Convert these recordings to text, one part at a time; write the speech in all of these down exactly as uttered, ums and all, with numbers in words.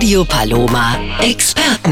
Radio Paloma Experten.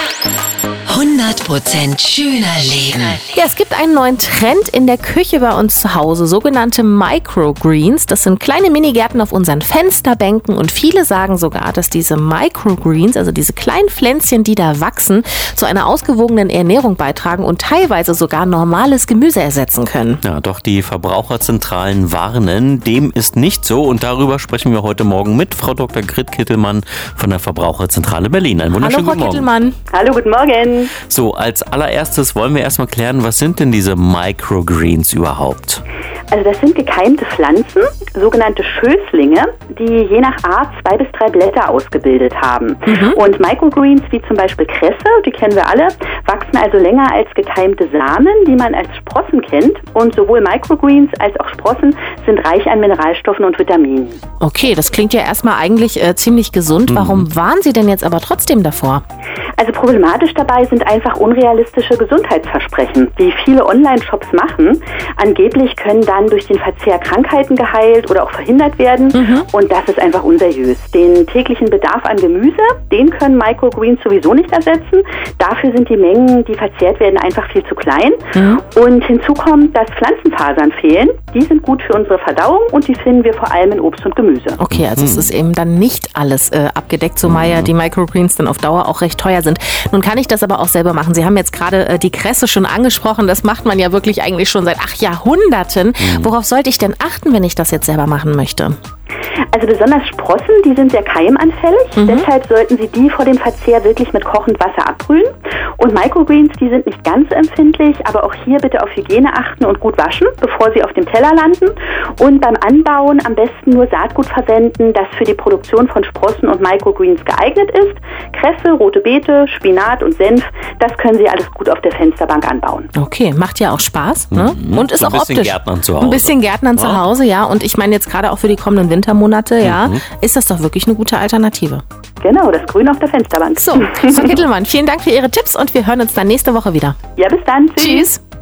hundert Prozent schöner Leben. Ja, es gibt einen neuen Trend in der Küche bei uns zu Hause, sogenannte Microgreens. Das sind kleine Minigärten auf unseren Fensterbänken und viele sagen sogar, dass diese Microgreens, also diese kleinen Pflänzchen, die da wachsen, zu einer ausgewogenen Ernährung beitragen und teilweise sogar normales Gemüse ersetzen können. Ja, doch die Verbraucherzentralen warnen, dem ist nicht so und darüber sprechen wir heute Morgen mit Frau Doktor Grit Kittelmann von der Verbraucherzentrale Berlin. Einen wunderschönen Hallo, Frau guten Morgen. Kittelmann. Hallo, guten Morgen. So, als allererstes wollen wir erstmal klären, was sind denn diese Microgreens überhaupt? Also das sind gekeimte Pflanzen, sogenannte Schößlinge, die je nach Art zwei bis drei Blätter ausgebildet haben. Mhm. Und Microgreens, wie zum Beispiel Kresse, die kennen wir alle, wachsen also länger als gekeimte Samen, die man als Sprossen kennt. Und sowohl Microgreens als auch Sprossen sind reich an Mineralstoffen und Vitaminen. Okay, das klingt ja erstmal eigentlich äh, ziemlich gesund. Mhm. Warum warnen Sie denn jetzt aber trotzdem davor? Also problematisch dabei sind einfach unrealistische Gesundheitsversprechen, die viele Online-Shops machen. Angeblich können dann durch den Verzehr Krankheiten geheilt oder auch verhindert werden. Mhm. Und das ist einfach unseriös. Den täglichen Bedarf an Gemüse, den können Microgreens sowieso nicht ersetzen. Dafür sind die Mengen, die verzehrt werden, einfach viel zu klein. Mhm. Und hinzu kommt, dass Pflanzenfasern fehlen. Die sind gut für unsere Verdauung und die finden wir vor allem in Obst und Gemüse. Okay, also mhm. es ist eben dann nicht alles äh, abgedeckt, zumal ja die Microgreens dann auf Dauer auch recht teuer sind. Nun kann ich das aber auch selber machen. Sie haben jetzt gerade äh, die Kresse schon angesprochen. Das macht man ja wirklich eigentlich schon seit ach, Jahrhunderten. Mhm. Worauf sollte ich denn achten, wenn ich das jetzt selber machen möchte? Also besonders Sprossen, die sind sehr keimanfällig. Mhm. Deshalb sollten Sie die vor dem Verzehr wirklich mit kochendem Wasser abbrühen. Und Microgreens, die sind nicht ganz so empfindlich, aber auch hier bitte auf Hygiene achten und gut waschen, bevor sie auf dem Teller landen. Und beim Anbauen am besten nur Saatgut verwenden, das für die Produktion von Sprossen und Microgreens geeignet ist. Kresse, rote Beete, Spinat und Senf, das können Sie alles gut auf der Fensterbank anbauen. Okay, macht ja auch Spaß, ne? Mhm. Und ist so auch optisch. Ein bisschen Gärtnern zu Hause. Ein bisschen Gärtnern ja. zu Hause, ja. Und ich meine jetzt gerade auch für die kommenden Wintermonate, ja, mhm. ist das doch wirklich eine gute Alternative. Genau, das Grün auf der Fensterbank. So, Frau Kittelmann, vielen Dank für Ihre Tipps und wir hören uns dann nächste Woche wieder. Ja, bis dann. Tschüss. Tschüss.